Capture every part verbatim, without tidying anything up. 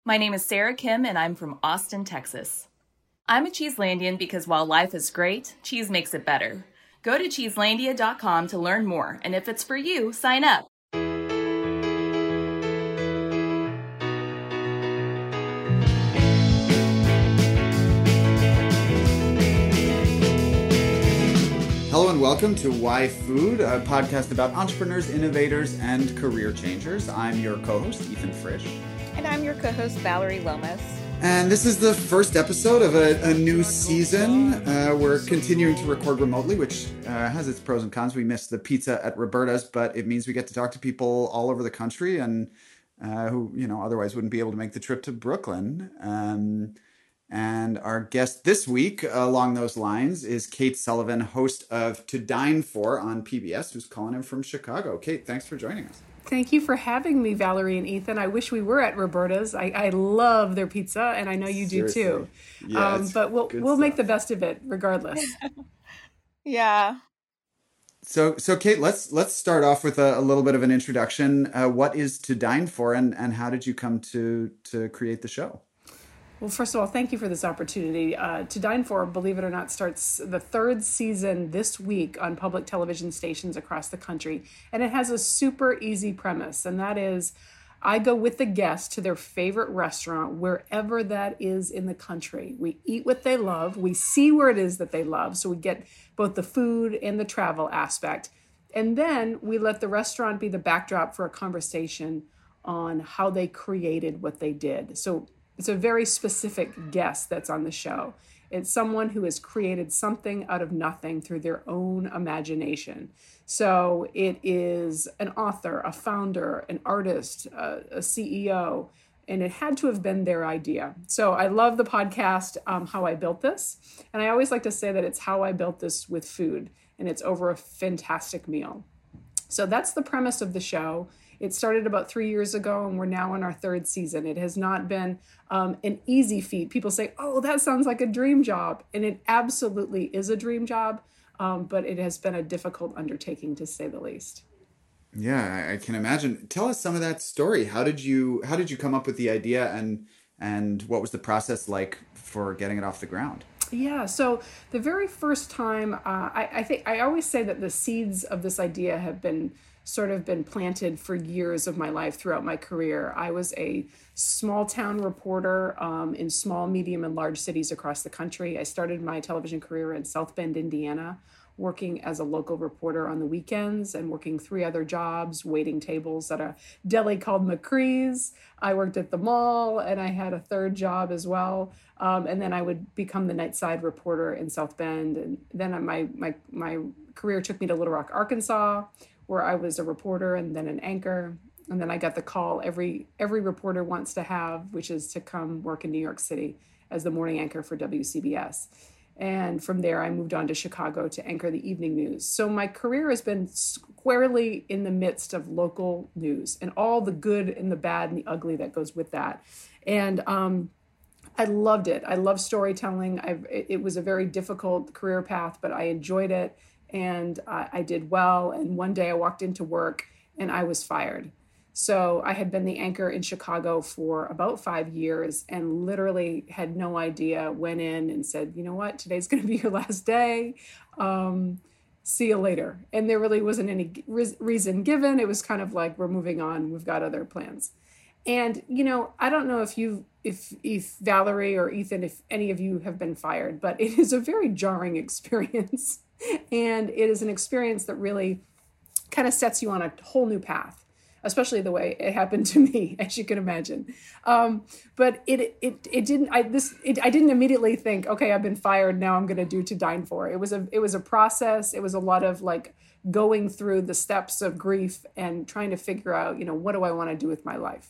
My name is Sarah Kim, and I'm from Austin, Texas. I'm a Cheeselandian because while life is great, cheese makes it better. Go to cheeselandia dot com to learn more, and if it's for you, sign up. Hello and welcome to Why Food, a podcast about entrepreneurs, innovators, and career changers. I'm your co-host, Ethan Frisch. And I'm your co-host, Valerie Lomas. And this is the first episode of a, a new season. Uh, we're continuing to record remotely, which uh, has its pros and cons. We missed the pizza at Roberta's, but it means we get to talk to people all over the country and uh, who, you know, otherwise wouldn't be able to make the trip to Brooklyn. Um, and our guest this week along those lines is Kate Sullivan, host of To Dine For on P B S, who's calling in from Chicago. Kate, thanks for joining us. Thank you for having me, Valerie and Ethan. I wish we were at Roberta's. I, I love their pizza, and I know you Seriously. do too. Yeah, um, but we'll we'll stuff. make the best of it, regardless. Yeah. So, so Kate, let's let's start off with a, a little bit of an introduction. Uh, what is To Dine For, and and how did you come to to create the show? Well, first of all, thank you for this opportunity. Uh, To Dine For, believe it or not, starts the third season this week on public television stations across the country. And it has a super easy premise, and that is I go with the guest to their favorite restaurant, wherever that is in the country. We eat what they love. We see where it is that they love. So we get both the food and the travel aspect. And then we let the restaurant be the backdrop for a conversation on how they created what they did. So it's a very specific guest that's on the show. It's someone who has created something out of nothing through their own imagination. So it is an author, a founder, an artist, a, a C E O, and it had to have been their idea. So I love the podcast, um, How I Built This. And I always like to say that it's how I built this with food, and it's over a fantastic meal. So that's the premise of the show. It started about three years ago, and we're now in our third season. It has not been um, an easy feat. People say, oh, that sounds like a dream job. And it absolutely is a dream job, um, but it has been a difficult undertaking, to say the least. Yeah, I, I can imagine. Tell us some of that story. How did you how did you come up with the idea, and and what was the process like for getting it off the ground? Yeah, so the very first time, uh, I, I think I always say that the seeds of this idea have been sort of been planted for years of my life throughout my career. I was a small town reporter um, in small, medium, and large cities across the country. I started my television career in South Bend, Indiana, working as a local reporter on the weekends and working three other jobs, waiting tables at a deli called McCree's. I worked at the mall, and I had a third job as well. Um, and then I would become the nightside reporter in South Bend. And then my my my career took me to Little Rock, Arkansas, where I was a reporter and then an anchor. And then I got the call every every reporter wants to have, which is to come work in New York City as the morning anchor for W C B S. And from there, I moved on to Chicago to anchor the evening news. So my career has been squarely in the midst of local news and all the good and the bad and the ugly that goes with that. And um, I loved it. I love storytelling. I've, it was a very difficult career path, but I enjoyed it. And I, I did well. And one day I walked into work and I was fired. So I had been the anchor in Chicago for about five years and literally had no idea, went in and said, you know what, today's going to be your last day. Um, see you later. And there really wasn't any re- reason given. It was kind of like, we're moving on. We've got other plans. And, you know, I don't know if you, if, if Valerie or Ethan, if any of you have been fired, but it is a very jarring experience. And it is an experience that really kind of sets you on a whole new path, especially the way it happened to me, as you can imagine. Um, but it it it didn't. I this it, I didn't immediately think, okay, I've been fired. Now I'm going to do To Dine For. It was a it was a process. It was a lot of like going through the steps of grief and trying to figure out, you know, what do I want to do with my life.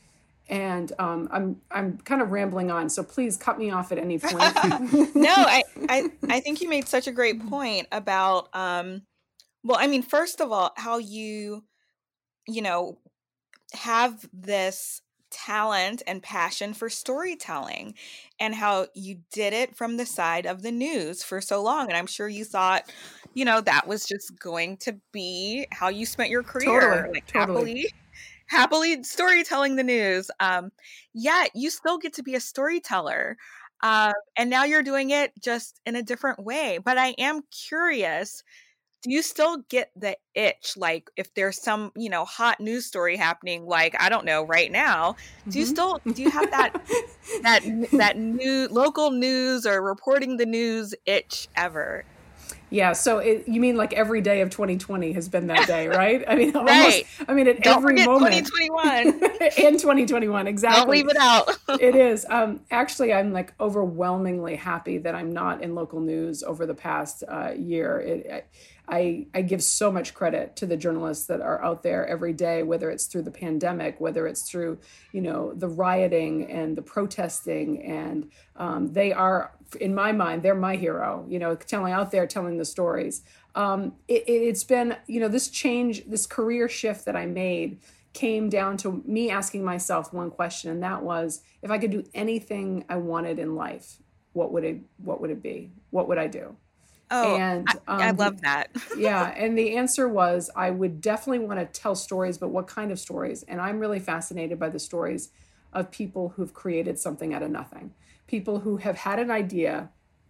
And um, I'm I'm kind of rambling on, so please cut me off at any point. No, I, I I think you made such a great point about, um, well, I mean, first of all, how you, you know, have this talent and passion for storytelling and how you did it from the side of the news for so long. And I'm sure you thought, you know, that was just going to be how you spent your career, Totally, like totally. happily. happily storytelling the news. Um, yet you still get to be a storyteller. Uh, and now you're doing it just in a different way. But I am curious, do you still get the itch? Like if there's some, you know, hot news story happening, like, I don't know, right now, do you Mm-hmm. still, do you have that, that, that new local news or reporting the news itch ever? Yeah, so it, you mean like every day of twenty twenty has been that day, right? I mean, Right. almost. I mean, at Don't every forget moment. twenty twenty-one. In twenty twenty-one, exactly. Don't leave it out. It is. Um, actually, I'm like overwhelmingly happy that I'm not in local news over the past uh, year. It, I, I give so much credit to the journalists that are out there every day, whether it's through the pandemic, whether it's through, you know, the rioting and the protesting. And um, they are, in my mind, they're my hero, you know, telling out there, telling the stories. Um, it, it, it's been, you know, this change, this career shift that I made came down to me asking myself one question. And that was, if I could do anything I wanted in life, what would it, what would it be? What would I do? Oh, and um, I, I love that. Yeah. And the answer was, I would definitely want to tell stories, but what kind of stories? And I'm really fascinated by the stories of people who've created something out of nothing. People who have had an idea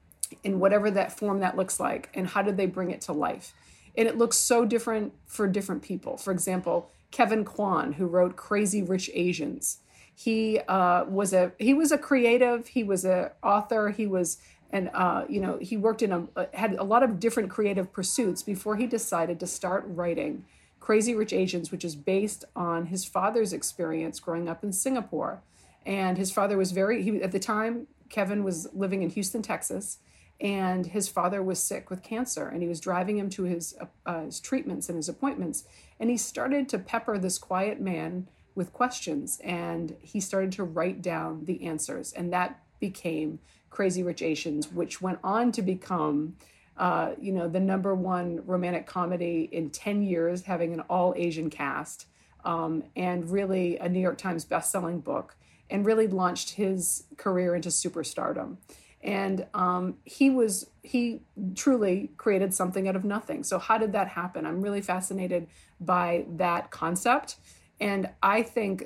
in whatever that form that looks like, and how did they bring it to life? And it looks so different for different people. For example, Kevin Kwan, who wrote Crazy Rich Asians. He uh, was a he was a creative. He was an author. He was and uh, you know he worked in a had a lot of different creative pursuits before he decided to start writing Crazy Rich Asians, which is based on his father's experience growing up in Singapore. And his father was very he at the time Kevin was living in Houston, Texas. And his father was sick with cancer, and he was driving him to his, uh, his treatments and his appointments. And he started to pepper this quiet man with questions, and he started to write down the answers. And that became Crazy Rich Asians, which went on to become, uh, you know, the number one romantic comedy in ten years, having an all Asian cast, um, and really a New York Times bestselling book, and really launched his career into superstardom. And um, he was, he truly created something out of nothing. So how did that happen? I'm really fascinated by that concept. And I think,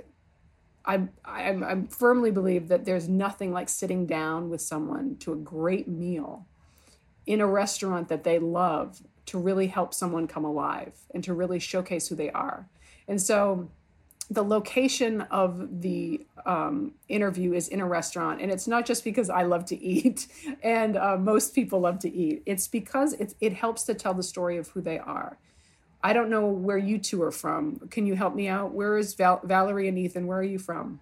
I I'm, I'm firmly believe that there's nothing like sitting down with someone to a great meal in a restaurant that they love to really help someone come alive and to really showcase who they are. And so the location of the um, interview is in a restaurant. And it's not just because I love to eat and uh, most people love to eat. It's because it, it helps to tell the story of who they are. I don't know where you two are from. Can you help me out? Where is Val- Valerie and Ethan? Where are you from?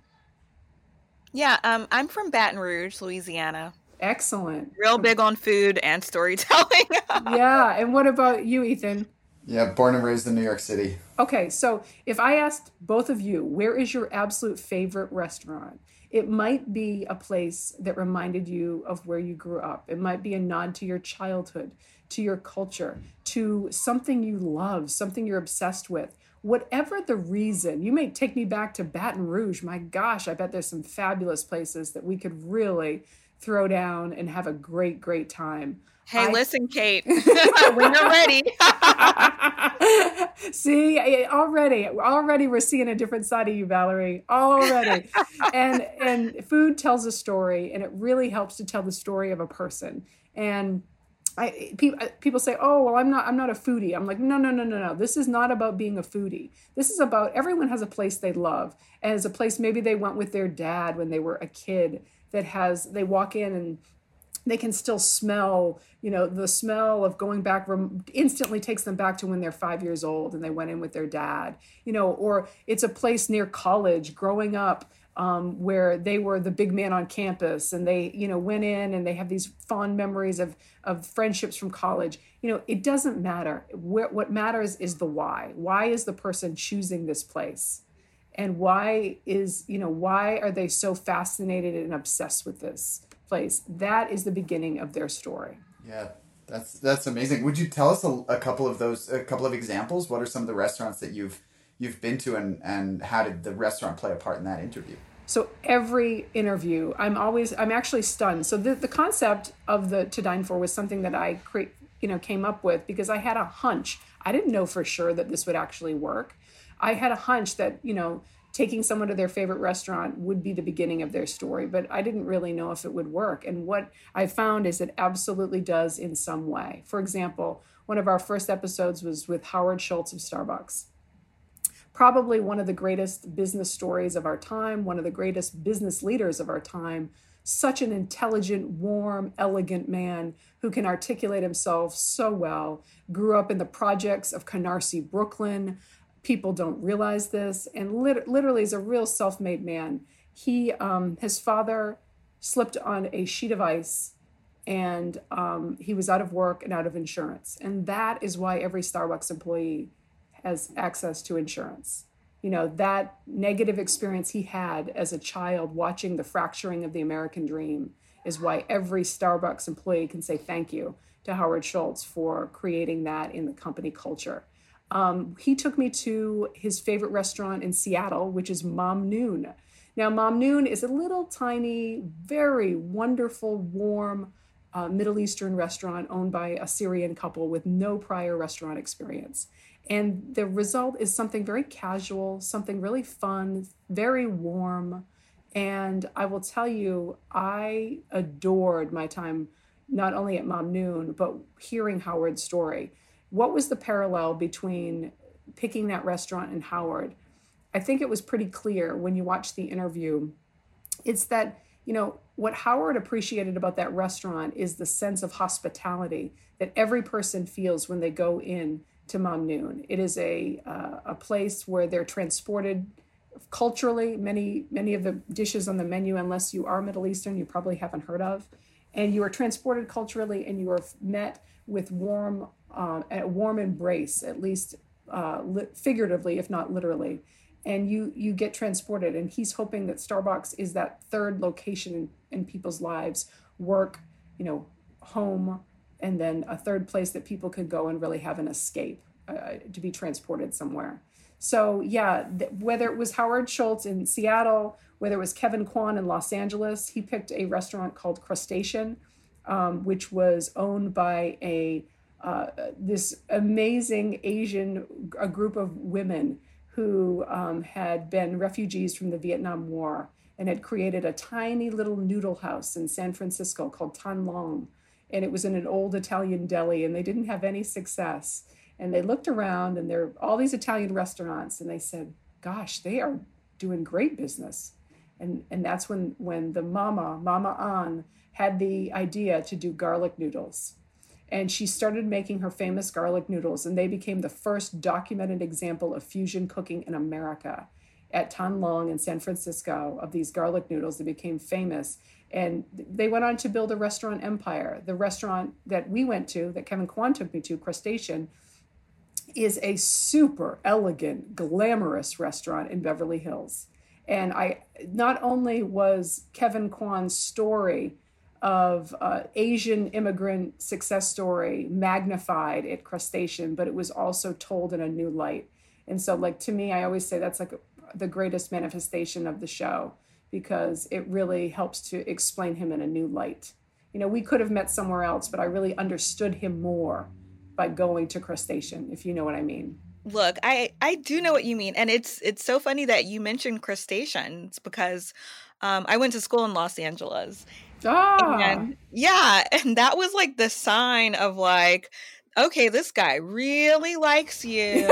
Yeah, um, I'm from Baton Rouge, Louisiana. Excellent. Real big on food and storytelling. Yeah. And what about you, Ethan? Yeah, born and raised in New York City. Okay, so if I asked both of you, where is your absolute favorite restaurant? It might be a place that reminded you of where you grew up. It might be a nod to your childhood, to your culture, to something you love, something you're obsessed with. Whatever the reason, you may take me back to Baton Rouge. My gosh, I bet there's some fabulous places that we could really throw down and have a great, great time. Hey, I... listen, Kate, when you're ready. See, already, already we're seeing a different side of you, Valerie, already. and and food tells a story, and it really helps to tell the story of a person. And I people people say, oh, well, I'm not I'm not a foodie. I'm like, no, no, no, no, no. This is not about being a foodie. This is about everyone has a place they love, and it's a place maybe they went with their dad when they were a kid. That has they walk in and they can still smell, you know, the smell of going back instantly takes them back to when they're five years old and they went in with their dad, you know, or it's a place near college growing up um, where they were the big man on campus and they, you know, went in and they have these fond memories of, of friendships from college. You know, it doesn't matter. What, what matters is the why. Why is the person choosing this place? And why is, you know, why are they so fascinated and obsessed with this place? That is the beginning of their story. Yeah, that's that's amazing. Would you tell us a, a couple of those, a couple of examples? What are some of the restaurants that you've you've been to, and, and how did the restaurant play a part in that interview? So every interview, I'm always, I'm actually stunned. So the, the concept of the To Dine For was something that I cre- you know, came up with because I had a hunch. I didn't know for sure that this would actually work. I had a hunch that, you know, taking someone to their favorite restaurant would be the beginning of their story, but I didn't really know if it would work. And what I found is it absolutely does in some way. For example, one of our first episodes was with Howard Schultz of Starbucks. Probably one of the greatest business stories of our time, one of the greatest business leaders of our time, such an intelligent, warm, elegant man who can articulate himself so well, grew up in the projects of Canarsie, Brooklyn. People don't realize this, and lit- literally is a real self-made man. He, um, his father slipped on a sheet of ice, and um, he was out of work and out of insurance. And that is why every Starbucks employee has access to insurance. You know, that negative experience he had as a child watching the fracturing of the American dream is why every Starbucks employee can say thank you to Howard Schultz for creating that in the company culture. Um, he took me to his favorite restaurant in Seattle, which is Mamnoon. Now, Mamnoon is a little tiny, very wonderful, warm uh, Middle Eastern restaurant owned by a Syrian couple with no prior restaurant experience. And the result is something very casual, something really fun, very warm. And I will tell you, I adored my time not only at Mamnoon, but hearing Howard's story. What was the parallel between picking that restaurant and Howard? I think it was pretty clear when you watch the interview. It's that, you know, what Howard appreciated about that restaurant is the sense of hospitality that every person feels when they go in to Mamnoon. It is a uh, a place where they're transported culturally. Many, many of the dishes on the menu, unless you are Middle Eastern, you probably haven't heard of. And you are transported culturally, and you are met with warm, uh, a warm embrace, at least uh, li- figuratively, if not literally. And you you get transported. And he's hoping that Starbucks is that third location in, in people's lives, work, you know, home, and then a third place that people could go and really have an escape, uh, to be transported somewhere. So yeah, th- whether it was Howard Schultz in Seattle, whether it was Kevin Kwan in Los Angeles, he picked a restaurant called Crustacean, um, which was owned by a uh, this amazing Asian, a group of women who um, had been refugees from the Vietnam War and had created a tiny little noodle house in San Francisco called Tan Long. And it was in an old Italian deli, and they didn't have any success. And they looked around, and there are all these Italian restaurants, and they said, gosh, they are doing great business. And and that's when, when the mama, Mama An, had the idea to do garlic noodles. And she started making her famous garlic noodles, and they became the first documented example of fusion cooking in America. At Tan Long in San Francisco, of these garlic noodles that became famous. And they went on to build a restaurant empire. The restaurant that we went to, that Kevin Kwan took me to, Crustacean, is a super elegant, glamorous restaurant in Beverly Hills. And I not only was Kevin Kwan's story of uh, Asian immigrant success story magnified at Crustacean, but it was also told in a new light. And so, like, to me, I always say that's like the greatest manifestation of the show, because it really helps to explain him in a new light. You know, we could have met somewhere else, but I really understood him more by going to Crustacean, if you know what I mean. Look, I I do know what you mean, and it's it's so funny that you mentioned crustaceans, because um, I went to school in Los Angeles. Ah, And yeah, and that was like the sign of like, okay, this guy really likes you.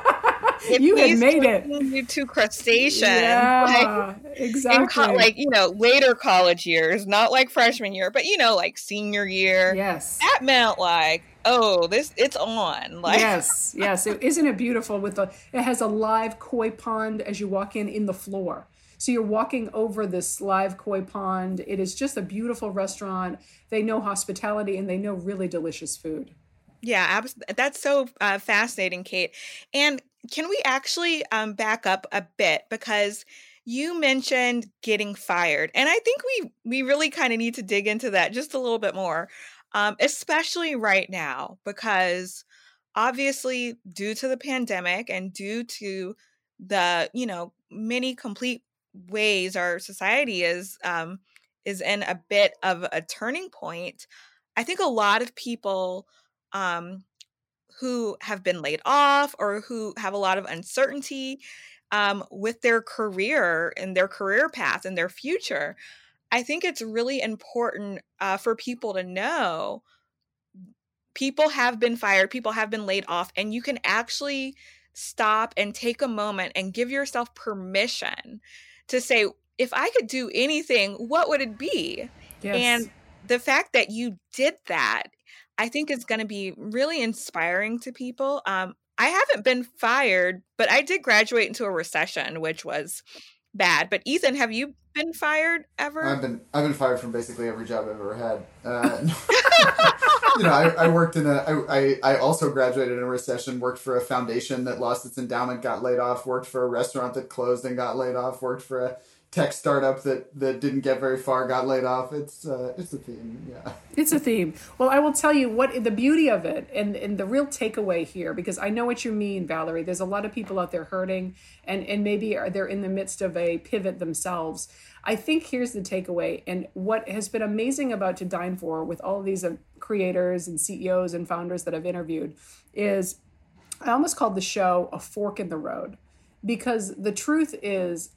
If you had he's made it. taking you to crustacean, Yeah, like, exactly. in co- like, you know, later college years, not like freshman year, but, you know, like senior year. Yes. That meant like, oh, this it's on. Like, Yes, yes. It, isn't it beautiful? With the, it has a live koi pond as you walk in in the floor. So you're walking over this live koi pond. It is just a beautiful restaurant. They know hospitality, and they know really delicious food. yeah, abs- that's so uh, fascinating, Kate. And can we actually um, back up a bit, because you mentioned getting fired, and I think we we really kind of need to dig into that just a little bit more, um, especially right now, because obviously due to the pandemic and due to the, you know, many complete ways our society is um, is in a bit of a turning point. I think a lot of people um, who have been laid off or who have a lot of uncertainty um, with their career and their career path and their future, I think it's really important uh, for people to know people have been fired, people have been laid off, and you can actually stop and take a moment and give yourself permission to say, if I could do anything, what would it be? Yes. And the fact that you did that, I think is going to be really inspiring to people. Um, I haven't been fired, but I did graduate into a recession, which was bad. But Ethan, have you been fired ever? I've been I've been fired from basically every job I've ever had. Uh, you know, I, I worked in a. I, I also graduated in a recession. Worked for a foundation that lost its endowment, got laid off. Worked for a restaurant that closed and got laid off. Worked for a tech startup that, that didn't get very far, got laid off. It's uh, it's a theme, yeah. It's a theme. Well, I will tell you what the beauty of it and, and the real takeaway here, because I know what you mean, Valerie. There's a lot of people out there hurting and, and maybe they're in the midst of a pivot themselves. I think here's the takeaway, and what has been amazing about To Dine For with all of these creators and C E Os and founders that I've interviewed is I almost called the show a fork in the road, because the truth is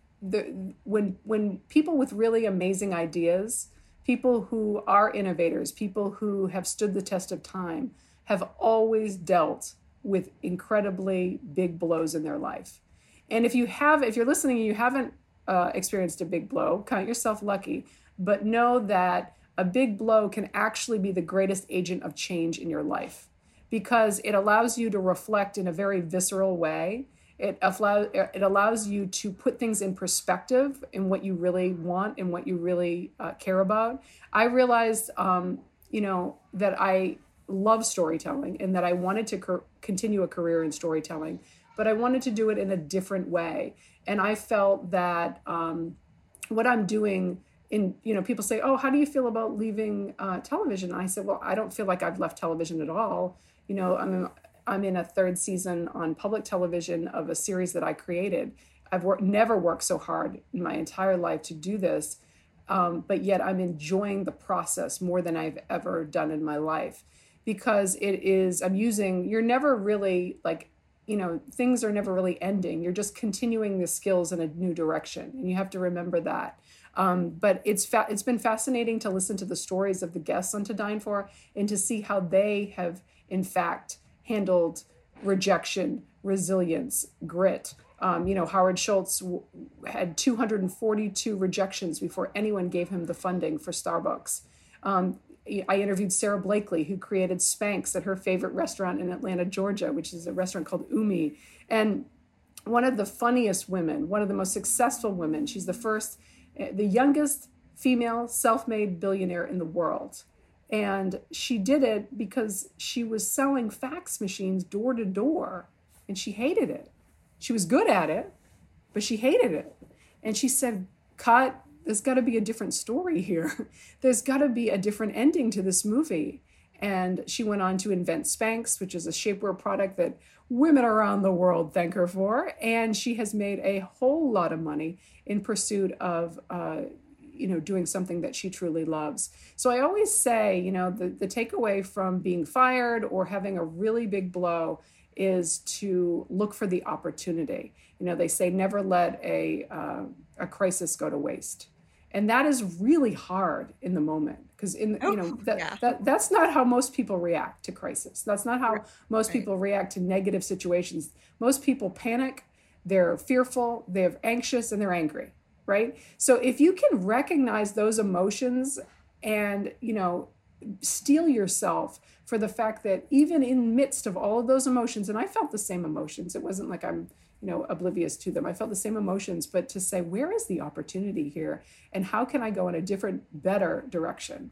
the when when people with really amazing ideas, people who are innovators, people who have stood the test of time, have always dealt with incredibly big blows in their life. And if you have, if you're listening and you haven't uh, experienced a big blow, count yourself lucky, but know that a big blow can actually be the greatest agent of change in your life, because it allows you to reflect in a very visceral way. It allows, it allows you to put things in perspective in what you really want and what you really uh, care about. I realized, um, you know, that I love storytelling and that I wanted to co- continue a career in storytelling, but I wanted to do it in a different way. And I felt that um, what I'm doing in, you know, people say, oh, how do you feel about leaving uh, television? And I said, well, I don't feel like I've left television at all. You know, I'm I'm in a third season on public television of a series that I created. I've worked, never worked so hard in my entire life to do this, um, but yet I'm enjoying the process more than I've ever done in my life, because it is, I'm using, you're never really like, you know, things are never really ending. You're just continuing the skills in a new direction. And you have to remember that. Um, but it's fa- it's been fascinating to listen to the stories of the guests on To Dine For and to see how they have, in fact, handled rejection, resilience, grit. Um, you know, Howard Schultz w- had two hundred forty-two rejections before anyone gave him the funding for Starbucks. Um, I interviewed Sarah Blakely, who created Spanx at her favorite restaurant in Atlanta, Georgia, which is a restaurant called Umi. And one of the funniest women, one of the most successful women, she's the first, the youngest female self-made billionaire in the world. And she did it because she was selling fax machines door to door, and she hated it. She was good at it, but she hated it. And she said, cut, there's got to be a different story here. There's got to be a different ending to this movie. And she went on to invent Spanx, which is a shapewear product that women around the world thank her for. And she has made a whole lot of money in pursuit of uh, you know, doing something that she truly loves. So I always say, you know, the, the takeaway from being fired or having a really big blow is to look for the opportunity. You know, they say never let a uh, a crisis go to waste. And that is really hard in the moment, because in oh, you know that, yeah. that that's not how most people react to crisis. That's not how most right. people react to negative situations. Most people panic, they're fearful, they're anxious, and they're angry. Right? So if you can recognize those emotions and, you know, steel yourself for the fact that even in midst of all of those emotions, and I felt the same emotions, it wasn't like I'm, you know, oblivious to them. I felt the same emotions, but to say, where is the opportunity here? And how can I go in a different, better direction?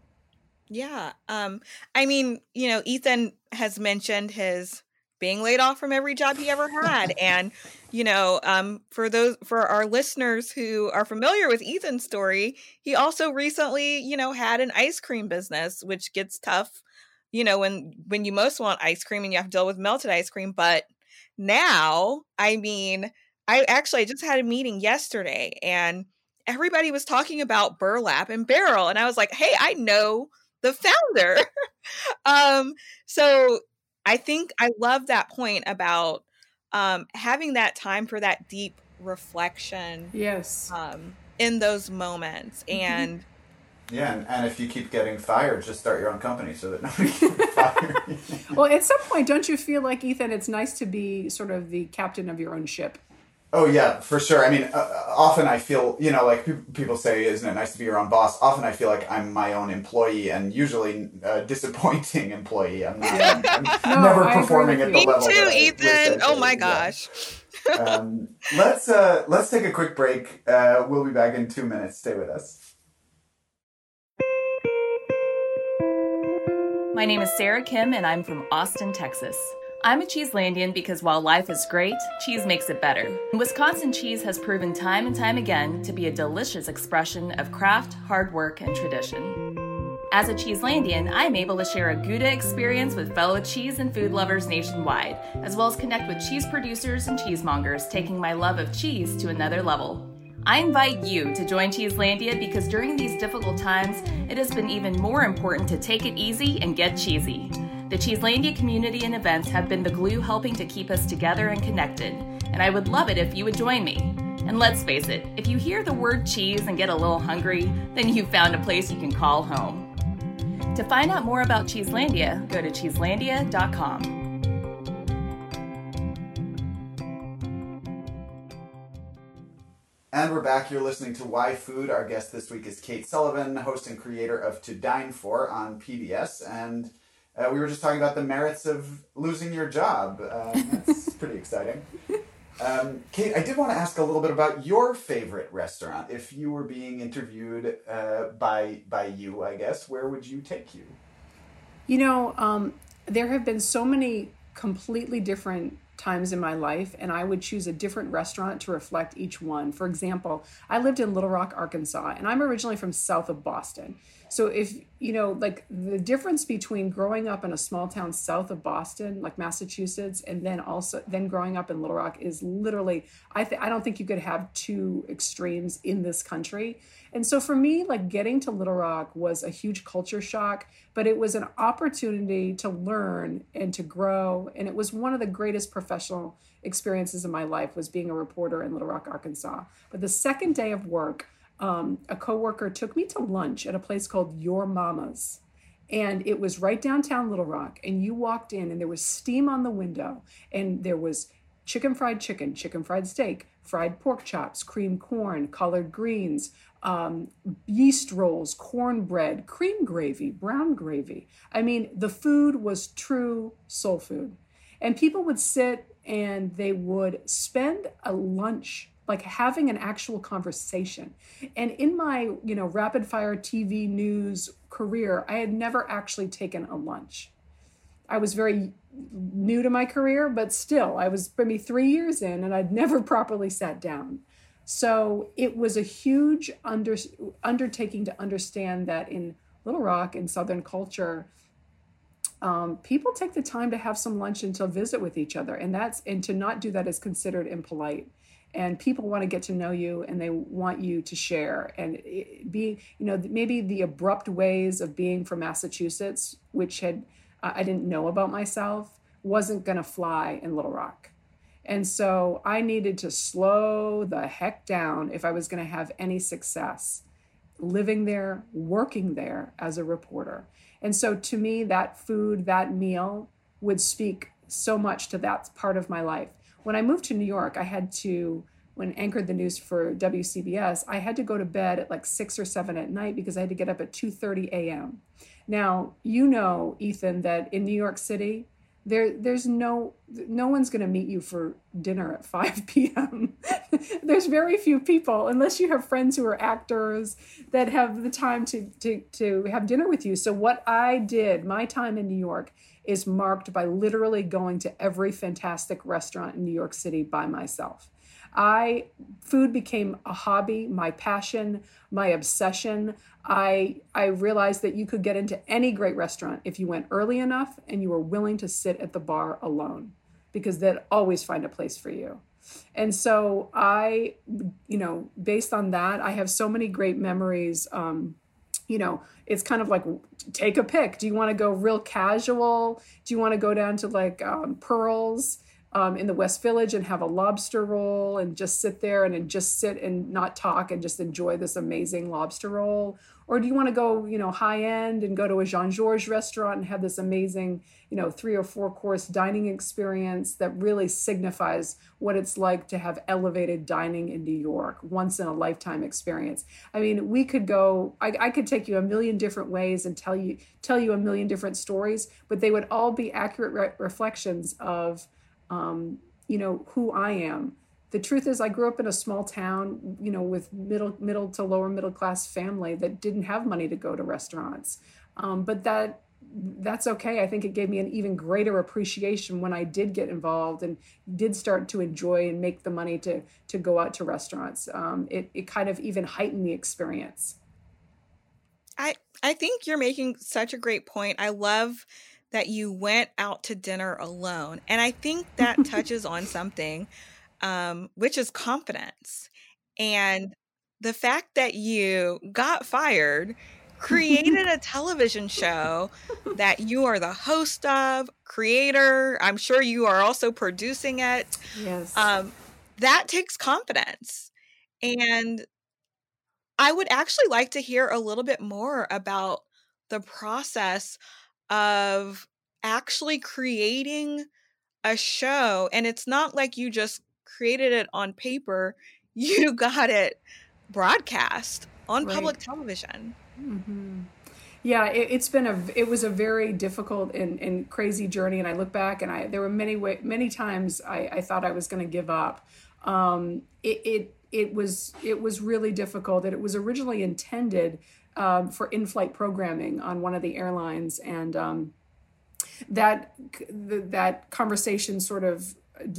Yeah. Um, I mean, you know, Ethan has mentioned his being laid off from every job he ever had. And, you know, um, for those, for our listeners who are familiar with Ethan's story, he also recently, you know, had an ice cream business, which gets tough, you know, when, when you most want ice cream and you have to deal with melted ice cream. But now, I mean, I actually I just had a meeting yesterday and everybody was talking about burlap and barrel. And I was like, hey, I know the founder. um, so I think I love that point about um, having that time for that deep reflection. Yes. Um, in those moments. And yeah, and, and if you keep getting fired, just start your own company so that nobody can fire you. Well, at some point, don't you feel like, Ethan, it's nice to be sort of the captain of your own ship? Oh, yeah, for sure. I mean, uh, often I feel, you know, like pe- people say, isn't it nice to be your own boss? Often I feel like I'm my own employee, and usually a disappointing employee. I'm not Yeah. I'm No, never I agree performing with at the you. me level too, that I wish I Ethan. Oh could. my Yeah. gosh. Um, let's uh, let's take a quick break. Uh, we'll be back in two minutes. Stay with us. My name is Sarah Kim, and I'm from Austin, Texas. I'm a Cheeselandian because while life is great, cheese makes it better. Wisconsin cheese has proven time and time again to be a delicious expression of craft, hard work, and tradition. As a Cheeselandian, I'm able to share a Gouda experience with fellow cheese and food lovers nationwide, as well as connect with cheese producers and cheesemongers, taking my love of cheese to another level. I invite you to join Cheeselandia because during these difficult times, it has been even more important to take it easy and get cheesy. The Cheeselandia community and events have been the glue helping to keep us together and connected, and I would love it if you would join me. And let's face it, if you hear the word cheese and get a little hungry, then you've found a place you can call home. To find out more about Cheeselandia, go to cheeselandia dot com. And we're back. You're listening to Why Food. Our guest this week is Kate Sullivan, host and creator of To Dine For on P B S. And uh, we were just talking about the merits of losing your job. Uh, that's pretty exciting. Um, Kate, I did want to ask a little bit about your favorite restaurant. If you were being interviewed uh, by by you, I guess, where would you take you? You know, um, there have been so many completely different times in my life, and I would choose a different restaurant to reflect each one. For example, I lived in Little Rock, Arkansas, and I'm originally from south of Boston. So if, you know, like the difference between growing up in a small town south of Boston, like Massachusetts, and then also then growing up in Little Rock is literally, I th- I don't think you could have two extremes in this country. And so for me, like getting to Little Rock was a huge culture shock, but it was an opportunity to learn and to grow. And it was one of the greatest professional experiences of my life, was being a reporter in Little Rock, Arkansas. But the second day of work, um, a coworker took me to lunch at a place called Your Mama's. And it was right downtown Little Rock. And you walked in and there was steam on the window, and there was chicken fried chicken, chicken fried steak, fried pork chops, cream corn, collard greens, um, yeast rolls, cornbread, cream gravy, brown gravy. I mean, the food was true soul food. And people would sit and they would spend a lunch like having an actual conversation. And in my, you know, rapid fire T V news career, I had never actually taken a lunch. I was very new to my career, but still, I was maybe three years in and I'd never properly sat down. So it was a huge under, undertaking to understand that in Little Rock, in Southern culture, um, people take the time to have some lunch and to visit with each other. And that's, and to not do that is considered impolite. And people want to get to know you and they want you to share. And it, be, you know, maybe the abrupt ways of being from Massachusetts, which had, uh, I didn't know about myself, wasn't going to fly in Little Rock. And so I needed to slow the heck down if I was going to have any success living there, working there as a reporter. And so to me, that food, that meal would speak so much to that part of my life. When I moved to New York, I had to, when anchored the news for W C B S, I had to go to bed at like six or seven at night because I had to get up at two thirty a.m. Now, you know, Ethan, that in New York City, there there's no, no one's going to meet you for dinner at five p.m. There's very few people, unless you have friends who are actors, that have the time to, to, to have dinner with you. So what I did, my time in New York, is marked by literally going to every fantastic restaurant in New York City by myself. I, food became a hobby, my passion, my obsession. I, I realized that you could get into any great restaurant if you went early enough and you were willing to sit at the bar alone, because they'd always find a place for you. And so I, you know, based on that, I have so many great memories um, you know, it's kind of like, take a pick. Do you want to go real casual? Do you want to go down to like um, Pearls um, in the West Village and have a lobster roll and just sit there and, and just sit and not talk and just enjoy this amazing lobster roll? Or do you want to go, you know, high end and go to a Jean-Georges restaurant and have this amazing, you know, three or four course dining experience that really signifies what it's like to have elevated dining in New York, once in a lifetime experience? I mean, we could go, I, I could take you a million different ways and tell you, tell you a million different stories, but they would all be accurate re- reflections of, um, you know, who I am. The truth is, I grew up in a small town, you know, with middle middle to lower middle class family that didn't have money to go to restaurants. Um, but that that's okay. I think it gave me an even greater appreciation when I did get involved and did start to enjoy and make the money to to go out to restaurants. Um, it it kind of even heightened the experience. I I think you're making such a great point. I love that you went out to dinner alone, and I think that touches on something. Um, which is confidence. And the fact that you got fired, created a television show that you are the host of, creator, I'm sure you are also producing it. Yes. Um, that takes confidence. And I would actually like to hear a little bit more about the process of actually creating a show. And it's not like you just created it on paper, you got it broadcast on Right. public television. Mm-hmm. Yeah, it, it's been a it was a very difficult and, and crazy journey. And I look back and I there were many way, many times I, I thought I was going to give up. Um, it, it it was it was really difficult. It was originally intended um, for in-flight programming on one of the airlines, and um, that that conversation sort of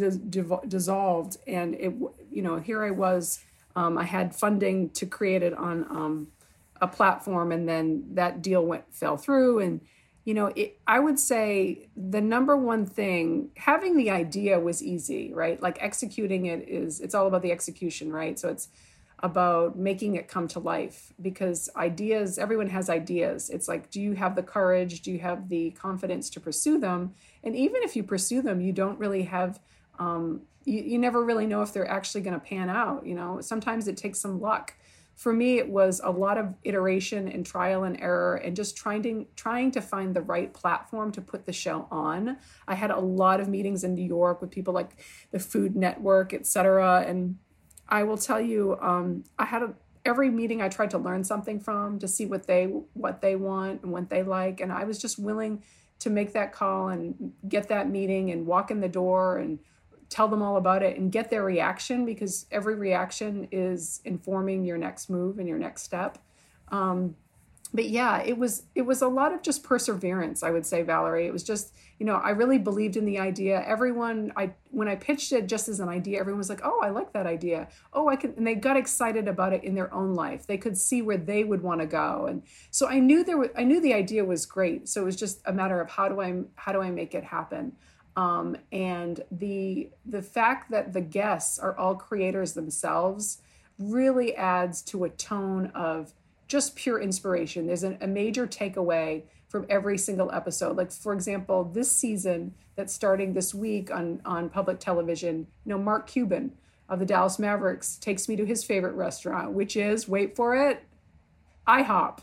dissolved, and it, you know, here I was, um, I had funding to create it on um, a platform, and then that deal went fell through. And you know, it, I would say the number one thing, having the idea was easy, right? Like executing it is, it's all about the execution, right? So it's about making it come to life, because ideas, everyone has ideas. It's like, do you have the courage? Do you have the confidence to pursue them? And even if you pursue them, you don't really have, um, you, you never really know if they're actually going to pan out. You know, sometimes it takes some luck. For me, it was a lot of iteration and trial and error, and just trying to, trying to find the right platform to put the show on. I had a lot of meetings in New York with people like the Food Network, et cetera. And I will tell you, um, I had a, every meeting I tried to learn something from, to see what they what they want and what they like. And I was just willing to make that call and get that meeting and walk in the door and tell them all about it and get their reaction, because every reaction is informing your next move and your next step. Um, but yeah, it was it was a lot of just perseverance, I would say, Valerie. It was just, you know, I really believed in the idea. Everyone, I when I pitched it just as an idea, everyone was like, oh, I like that idea. Oh, I can, and they got excited about it in their own life. They could see where they would want to go. And so I knew there was, I knew the idea was great. So it was just a matter of how do I, how do I make it happen? Um, and the the fact that the guests are all creators themselves really adds to a tone of just pure inspiration. There's an, a major takeaway from every single episode. Like, for example, this season that's starting this week on, on public television, you know, Mark Cuban of the Dallas Mavericks takes me to his favorite restaurant, which is, wait for it, IHOP.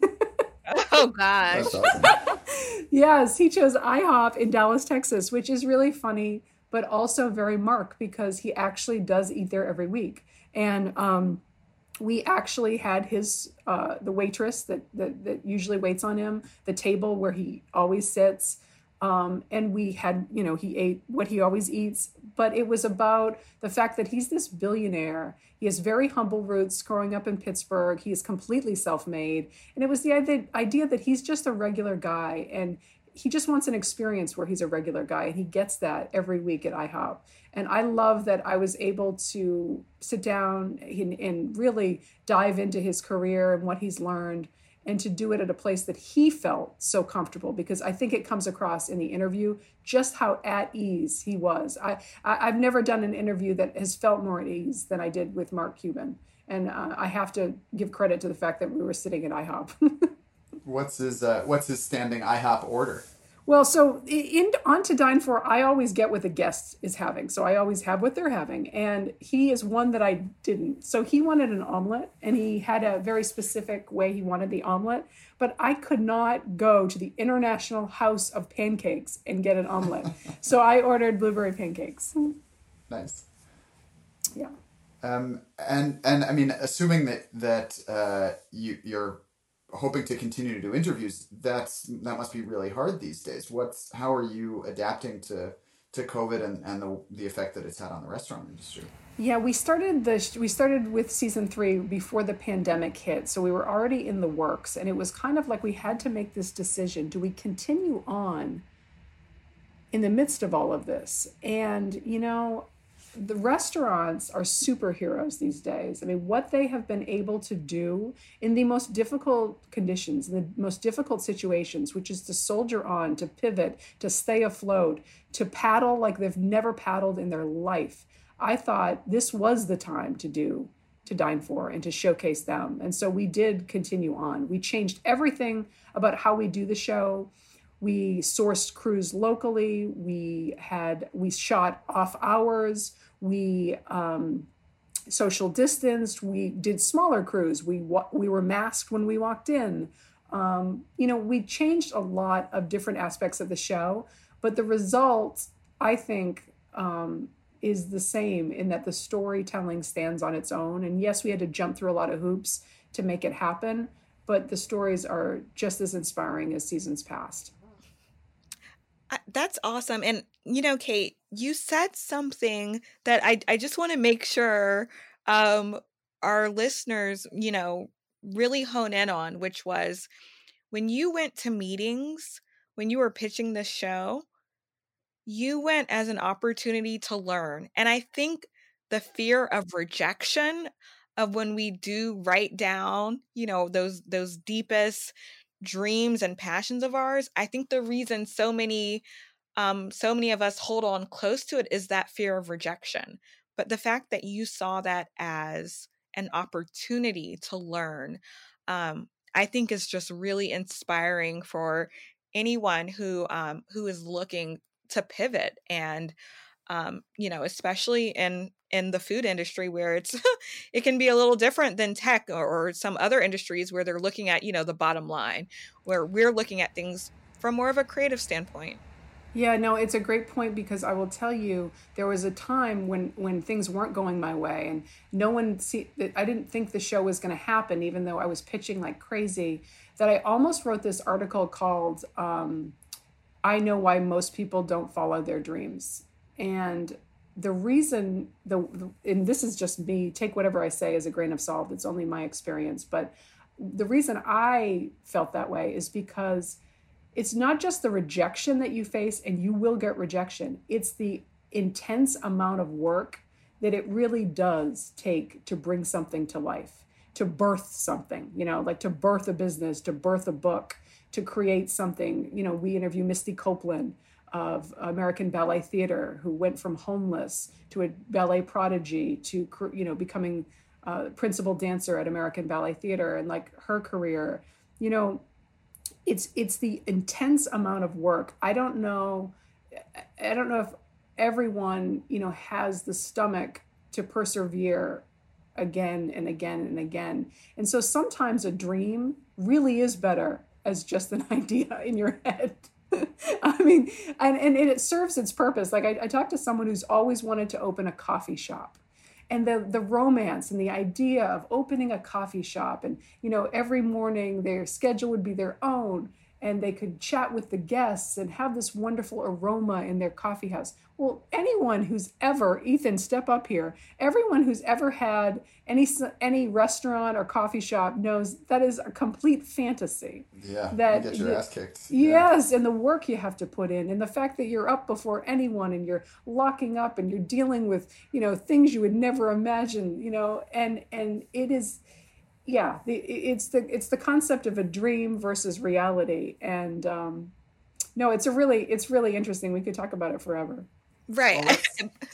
Oh, gosh. That's awesome. Yes, he chose IHOP in Dallas, Texas, which is really funny, but also very Mark, because he actually does eat there every week. And um, we actually had his, uh, the waitress that, that that usually waits on him, the table where he always sits. Um, and we had, you know, he ate what he always eats, but it was about the fact that he's this billionaire. He has very humble roots growing up in Pittsburgh. He is completely self-made. And it was the idea that he's just a regular guy, and he just wants an experience where he's a regular guy, and he gets that every week at IHOP. And I love that I was able to sit down and, and really dive into his career and what he's learned, and to do it at a place that he felt so comfortable, because I think it comes across in the interview just how at ease he was. I, I, I've never done an interview that has felt more at ease than I did with Mark Cuban. And uh, I have to give credit to the fact that we were sitting at IHOP. What's his uh, What's his standing IHOP order? Well, so in on to dine for, I always get what the guest is having. So I always have what they're having. And he is one that I didn't. So he wanted an omelet, and he had a very specific way he wanted the omelet. But I could not go to the International House of Pancakes and get an omelet. So I ordered blueberry pancakes. Nice. Yeah. Um, and, and I mean, assuming that, that uh, you, you're hoping to continue to do interviews, that's that must be really hard these days. What's how are you adapting to to COVID and, and the the effect that it's had on the restaurant industry? Yeah, we started the we started with season three before the pandemic hit, so we were already in the works, and it was kind of like we had to make this decision: do we continue on in the midst of all of this? And you know, the restaurants are superheroes these days. I mean, what they have been able to do in the most difficult conditions, in the most difficult situations, which is to soldier on, to pivot, to stay afloat, to paddle like they've never paddled in their life. I thought this was the time to do, to dine for and to showcase them. And so we did continue on. We changed everything about how we do the show. We sourced crews locally. We had, we shot off hours. We um, social distanced. We did smaller crews. We we were masked when we walked in. Um, you know, we changed a lot of different aspects of the show, but the result, I think, um, is the same in that the storytelling stands on its own. And yes, we had to jump through a lot of hoops to make it happen, but the stories are just as inspiring as seasons past. That's awesome. And, you know, Kate, you said something that I, I just want to make sure um, our listeners, you know, really hone in on, which was when you went to meetings, when you were pitching this show, you went as an opportunity to learn. And I think the fear of rejection of when we do write down, you know, those those deepest dreams and passions of ours, I think the reason so many um so many of us hold on close to it is that fear of rejection. But the fact that you saw that as an opportunity to learn, um, I think is just really inspiring for anyone who um, who is looking to pivot, and um, you know, especially in in the food industry where it's it can be a little different than tech or, or some other industries where they're looking at, you know, the bottom line, where we're looking at things from more of a creative standpoint. Yeah, no, it's a great point, because I will tell you, there was a time when, when things weren't going my way, and no one see I didn't think the show was going to happen, even though I was pitching like crazy, that I almost wrote this article called um, I Know Why Most People Don't Follow Their Dreams. And the reason, the and this is just me, take whatever I say as a grain of salt, it's only my experience, but the reason I felt that way is because it's not just the rejection that you face, and you will get rejection. It's the intense amount of work that it really does take to bring something to life, to birth something, you know, like to birth a business, to birth a book, to create something. You know, we interview Misty Copeland of American Ballet Theater, who went from homeless to a ballet prodigy to, you know, becoming a principal dancer at American Ballet Theater, and like her career, you know, it's it's the intense amount of work. I don't know, I don't know if everyone, you know, has the stomach to persevere again and again and again. And so sometimes a dream really is better as just an idea in your head. I mean, and, and it serves its purpose. Like I, I talked to someone who's always wanted to open a coffee shop. And the the romance and the idea of opening a coffee shop, and, you know, every morning their schedule would be their own, and they could chat with the guests and have this wonderful aroma in their coffee house. Well, anyone who's ever, Ethan, step up here, everyone who's ever had any any restaurant or coffee shop knows that is a complete fantasy. Yeah, that you get your you, ass kicked. Yes, yeah. And the work you have to put in, and the fact that you're up before anyone, and you're locking up, and you're dealing with, you know, things you would never imagine, you know, and and it is, yeah, the, it's the it's the concept of a dream versus reality, and um, no, it's a really it's really interesting. We could talk about it forever. Right. Well, let's,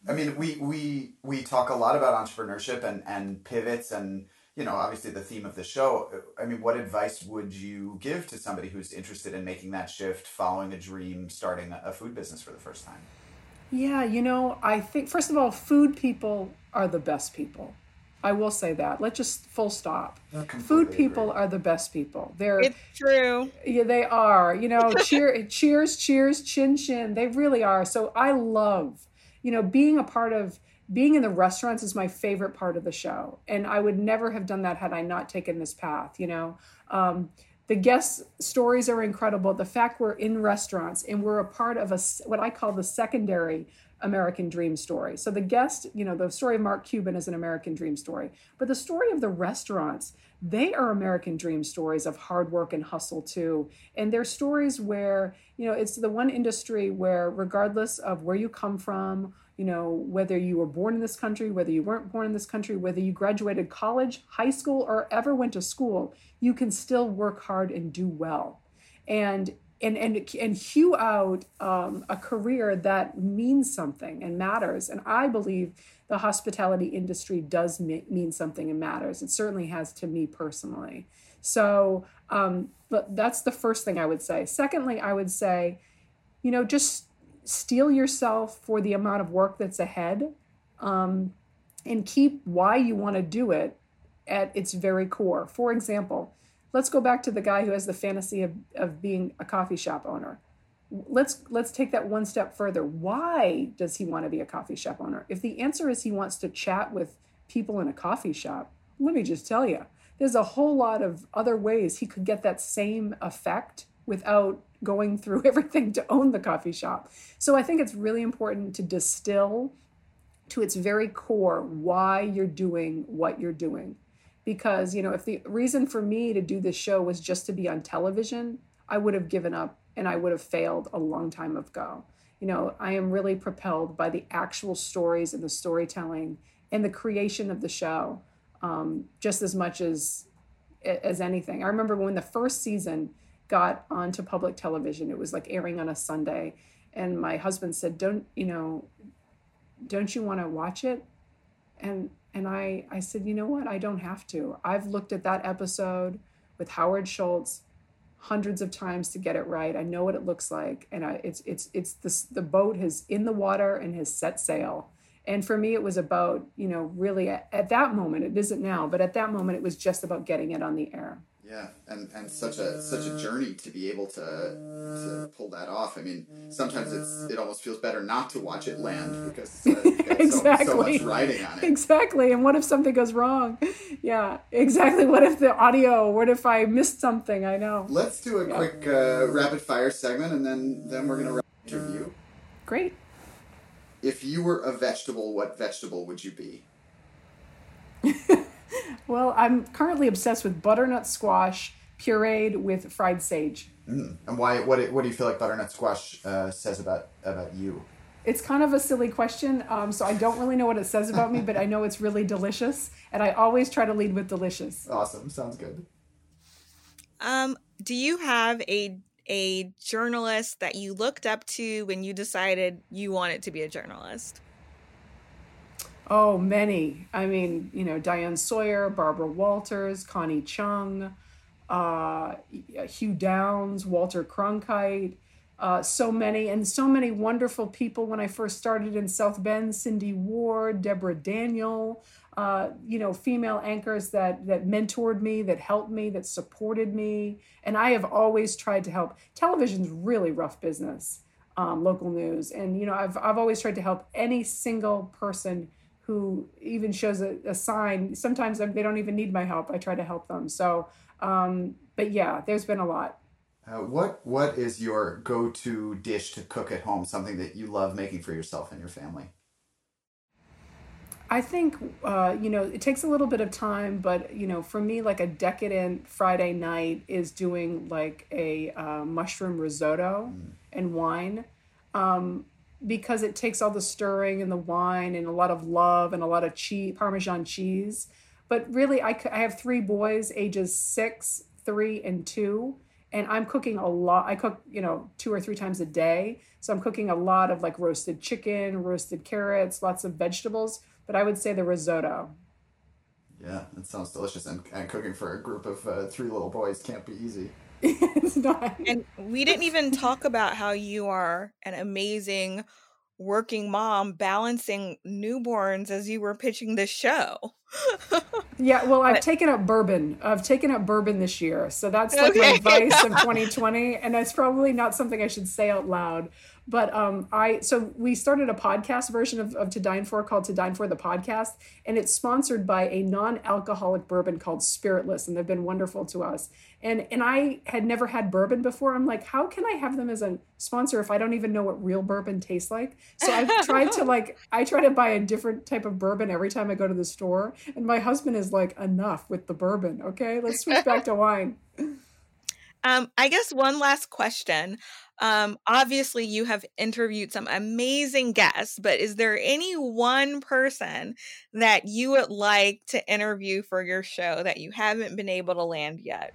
I mean, we we we talk a lot about entrepreneurship and and pivots and, you know, obviously the theme of the show. I mean, what advice would you give to somebody who's interested in making that shift, following a dream, starting a food business for the first time? Yeah, you know, I think, first of all, food people are the best people. I will say that. Let's just full stop. Food people agree. are the best people. They're It's true. Yeah, they are. You know, cheer, cheers, cheers, chin, chin. They really are. So I love, you know, being a part of, being in the restaurants is my favorite part of the show. And I would never have done that had I not taken this path, you know. Um, the guest stories are incredible. The fact we're in restaurants and we're a part of a, what I call the secondary American dream story. So the guest, you know, the story of Mark Cuban is an American dream story, but the story of the restaurants, they are American dream stories of hard work and hustle too. And they're stories where, you know, it's the one industry where regardless of where you come from, you know, whether you were born in this country, whether you weren't born in this country, whether you graduated college, high school, or ever went to school, you can still work hard and do well. And and and and hew out um, a career that means something and matters. And I believe the hospitality industry does me- mean something and matters. It certainly has to me personally. So um, but that's the first thing I would say. Secondly, I would say, you know, just steel yourself for the amount of work that's ahead, um, and keep why you want to do it at its very core. For example, let's go back to the guy who has the fantasy of, of being a coffee shop owner. Let's let's take that one step further. Why does he want to be a coffee shop owner? If the answer is he wants to chat with people in a coffee shop, let me just tell you, there's a whole lot of other ways he could get that same effect without going through everything to own the coffee shop. So I think it's really important to distill to its very core why you're doing what you're doing. Because, you know, if the reason for me to do this show was just to be on television, I would have given up and I would have failed a long time ago. You know, I am really propelled by the actual stories and the storytelling and the creation of the show, um, just as much as as anything. I remember when the first season got onto public television, it was like airing on a Sunday, and my husband said, "Don't you know? Don't you want to watch it?" And and I I said, "You know what? I don't have to. I've looked at that episode with Howard Schultz hundreds of times to get it right. I know what it looks like, and I, it's it's it's this the boat has in the water and has set sail." And for me, it was about, you know, really at, at that moment, it isn't now, but at that moment, it was just about getting it on the air. Yeah, and, and such a such a journey to be able to to pull that off. I mean, sometimes it's it almost feels better not to watch it land because uh, you've got exactly. so, so much riding on it. Exactly. And what if something goes wrong? Yeah, exactly. What if the audio? What if I missed something? I know. Let's do a yeah. quick uh, rapid fire segment, and then then we're gonna wrap the interview. Great. If you were a vegetable, what vegetable would you be? Well, I'm currently obsessed with butternut squash pureed with fried sage. Mm. And why? What? What do you feel like butternut squash uh, says about about you? It's kind of a silly question, um, so I don't really know what it says about me, but I know it's really delicious, and I always try to lead with delicious. Awesome, sounds good. Um, do you have a a journalist that you looked up to when you decided you wanted to be a journalist? Oh, many. I mean, you know, Diane Sawyer, Barbara Walters, Connie Chung, uh, Hugh Downs, Walter Cronkite, uh, so many, and so many wonderful people when I first started in South Bend, Cindy Ward, Deborah Daniel, uh, you know, female anchors that that mentored me, that helped me, that supported me. And I have always tried to help. Television's really rough business, um, local news. And, you know, I've I've always tried to help any single person who even shows a, a sign. Sometimes they don't even need my help. I try to help them. So, um, but yeah, there's been a lot. Uh, what What is your go-to dish to cook at home? Something that you love making for yourself and your family? I think, uh, you know, it takes a little bit of time, but, you know, for me, like a decadent Friday night is doing like a uh, mushroom risotto mm. and wine. Um, because it takes all the stirring and the wine and a lot of love and a lot of cheese, Parmesan cheese. But really, I, I have three boys, ages six, three, and two. And I'm cooking a lot. I cook, you know, two or three times a day. So I'm cooking a lot of like roasted chicken, roasted carrots, lots of vegetables. But I would say the risotto. Yeah, that sounds delicious. And, and cooking for a group of uh, three little boys can't be easy. It's not. And we didn't even talk about how you are an amazing working mom balancing newborns as you were pitching this show. Yeah, well, I've But- taken up bourbon. I've taken up bourbon this year. So that's like Okay. my vice of twenty twenty. And that's probably not something I should say out loud. But um, I so we started a podcast version of, of To Dine For called To Dine For the Podcast. And it's sponsored by a non-alcoholic bourbon called Spiritless. And they've been wonderful to us. And and I had never had bourbon before. I'm like, how can I have them as a sponsor if I don't even know what real bourbon tastes like? So I've tried to like, I try to buy a different type of bourbon every time I go to the store. And my husband is like, enough with the bourbon. Okay, let's switch back to wine. Um, I guess one last question. Um, obviously, you have interviewed some amazing guests, but is there any one person that you would like to interview for your show that you haven't been able to land yet?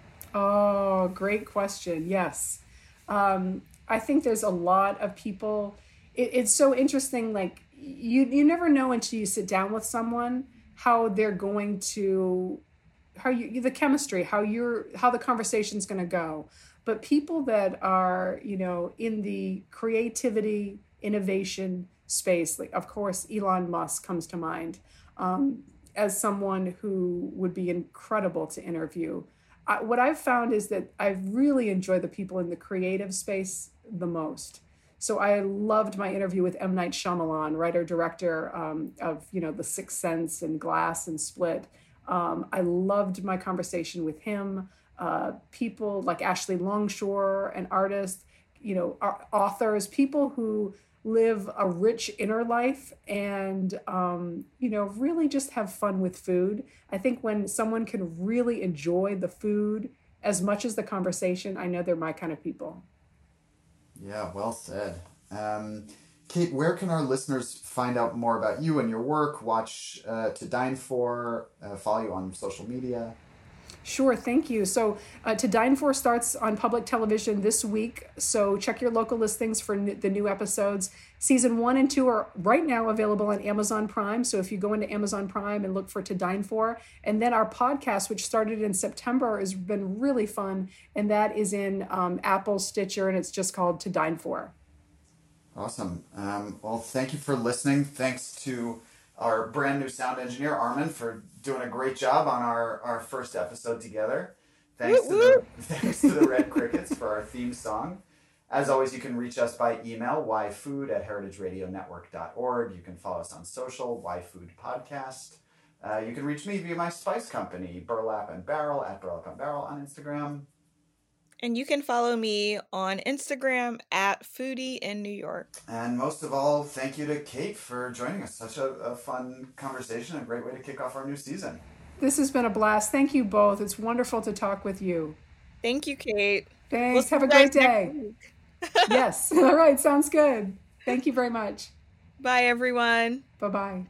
Oh, great question. Yes. Um, I think there's a lot of people. It, it's so interesting. Like you, you never know until you sit down with someone how they're going to, how you, the chemistry, how you're, how the conversation's going to go. But people that are, you know, in the creativity, innovation space, like of course, Elon Musk comes to mind um, as someone who would be incredible to interview. I, what I've found is that I really enjoy the people in the creative space the most. So I loved my interview with M. Night Shyamalan, writer director um, of, you know, The Sixth Sense and Glass and Split. Um, I loved my conversation with him. Uh, people like Ashley Longshore, an artist, you know, authors, people who live a rich inner life and, um, you know, really just have fun with food. I think when someone can really enjoy the food as much as the conversation, I know they're my kind of people. Yeah, well said. Um, Kate, where can our listeners find out more about you and your work, watch uh, To Dine For, uh, follow you on social media? Sure, thank you. So uh, To Dine For starts on public television this week. So check your local listings for n- the new episodes. Season one and two are right now available on Amazon Prime. So if you go into Amazon Prime and look for To Dine For, and then our podcast, which started in September, has been really fun. And that is in um, Apple, Stitcher, and it's just called To Dine For. Awesome. Um, well, thank you for listening. Thanks to our brand new sound engineer, Armin, for doing a great job on our, our first episode together. Thanks to the thanks to the Red Crickets for our theme song. As always, you can reach us by email, yfood at heritage radio network dot org. You can follow us on social, yfood podcast. Uh, you can reach me via my spice company, Burlap and Barrel, at Burlap and Barrel on Instagram. And you can follow me on Instagram at Foodie in New York. And most of all, thank you to Kate for joining us. Such a, a fun conversation, a great way to kick off our new season. This has been a blast. Thank you both. It's wonderful to talk with you. Thank you, Kate. Thanks. We'll Have a see you great guys day. next week. Yes. All right. Sounds good. Thank you very much. Bye, everyone. Bye-bye.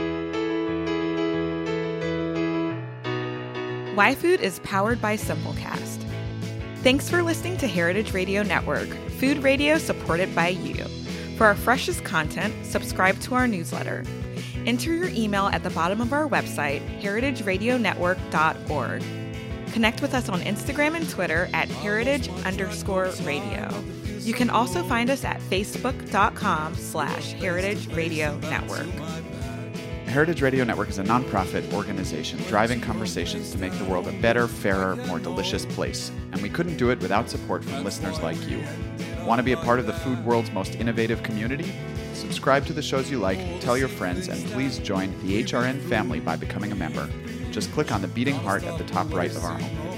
YFood is powered by Simplecast. Thanks for listening to Heritage Radio Network, food radio supported by you. For our freshest content, subscribe to our newsletter. Enter your email at the bottom of our website, heritage radio network dot org. Connect with us on Instagram and Twitter at heritage underscore radio. You can also find us at facebook.com slash heritage radio network. Heritage Radio Network is a nonprofit organization driving conversations to make the world a better, fairer, more delicious place. And we couldn't do it without support from listeners like you. Want to be a part of the food world's most innovative community? Subscribe to the shows you like, tell your friends, and please join the H R N family by becoming a member. Just click on the beating heart at the top right of our homepage.